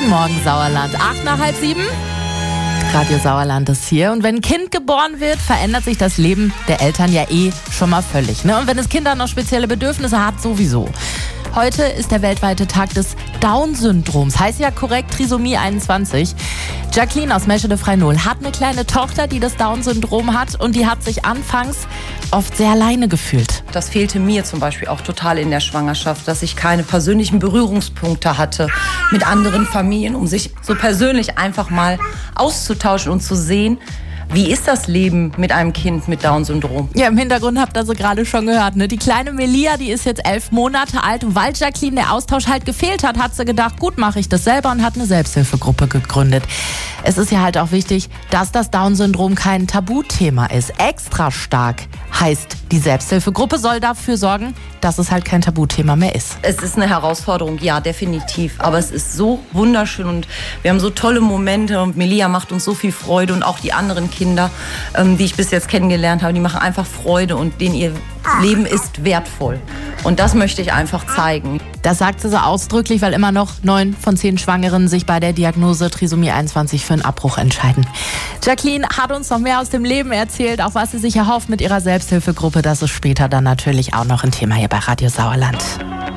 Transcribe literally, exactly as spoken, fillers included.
Guten Morgen, Sauerland. Acht nach halb sieben. Radio Sauerland ist hier. Und wenn ein Kind geboren wird, verändert sich das Leben der Eltern ja eh schon mal völlig. Ne? Und wenn das Kind dann noch spezielle Bedürfnisse hat, sowieso. Heute ist der weltweite Tag des Down-Syndroms. Heißt ja korrekt Trisomie einundzwanzig. Jacqueline aus Meschede-Freinol hat eine kleine Tochter, die das Down-Syndrom hat. Und die hat sich anfangs oft sehr alleine gefühlt. Das fehlte mir zum Beispiel auch total in der Schwangerschaft, dass ich keine persönlichen Berührungspunkte hatte mit anderen Familien, um sich so persönlich einfach mal auszutauschen und zu sehen, wie ist das Leben mit einem Kind mit Down-Syndrom? Ja, im Hintergrund habt ihr sie gerade schon gehört. Ne? Die kleine Melia, die ist jetzt elf Monate alt. Und weil Jacqueline der Austausch halt gefehlt hat, hat sie gedacht, gut, mache ich das selber und hat eine Selbsthilfegruppe gegründet. Es ist ja halt auch wichtig, dass das Down-Syndrom kein Tabuthema ist. Extra stark heißt, die Selbsthilfegruppe soll dafür sorgen, dass es halt kein Tabuthema mehr ist. Es ist eine Herausforderung, ja, definitiv. Aber es ist so wunderschön und wir haben so tolle Momente und Melia macht uns so viel Freude und auch die anderen Kinder, ähm, die ich bis jetzt kennengelernt habe, die machen einfach Freude und denen ihr Leben ist wertvoll. Und das möchte ich einfach zeigen. Das sagt sie so ausdrücklich, weil immer noch neun von zehn Schwangeren sich bei der Diagnose Trisomie einundzwanzig für einen Abbruch entscheiden. Jacqueline hat uns noch mehr aus dem Leben erzählt, auch was sie sich erhofft mit ihrer Selbsthilfegruppe. Das ist später dann natürlich auch noch ein Thema hier bei Radio Sauerland.